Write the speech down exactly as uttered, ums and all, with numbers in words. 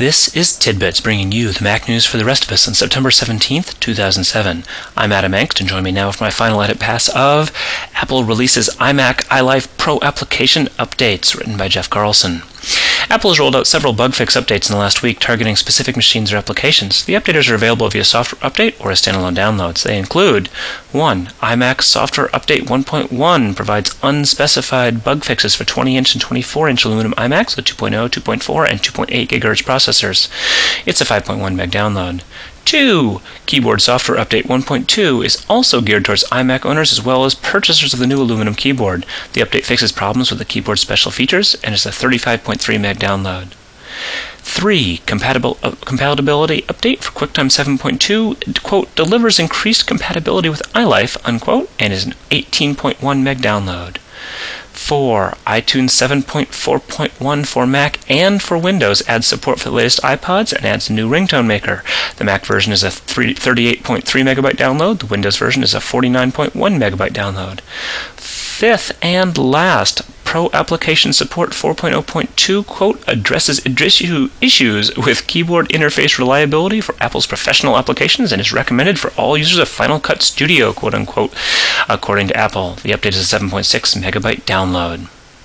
This is Tidbits, bringing you the Mac news for the rest of us on September seventeenth, two thousand seven. I'm Adam Engst, and join me now for my final edit pass of Apple releases iMac iLife Pro application updates, written by Jeff Carlson. Apple has rolled out several bug fix updates in the last week targeting specific machines or applications. The updaters are available via software update or as standalone downloads. They include one. iMac Software Update one point one provides unspecified bug fixes for twenty inch and twenty-four inch aluminum iMacs with two point oh, two point four, and two point eight gigahertz processors. It's a five point one meg download. two. Keyboard Software Update one point two is also geared towards iMac owners as well as purchasers of the new aluminum keyboard. The update fixes problems with the keyboard's special features and is a thirty-five point three meg download. three. Compatible, uh, compatibility Update for QuickTime seven point two, quote, delivers increased compatibility with iLife, unquote, and is an eighteen point one meg download. four. iTunes seven point four point one for Mac and for Windows adds support for the latest iPods and adds a new ringtone maker. The Mac version is a thirty-eight point three megabyte download. The Windows version is a forty-nine point one megabyte download. Fifth and last, Pro Application Support four point oh point two, quote, addresses issue, issues with keyboard interface reliability for Apple's professional applications and is recommended for all users of Final Cut Studio, quote unquote, according to Apple. The update is a seven point six megabyte download.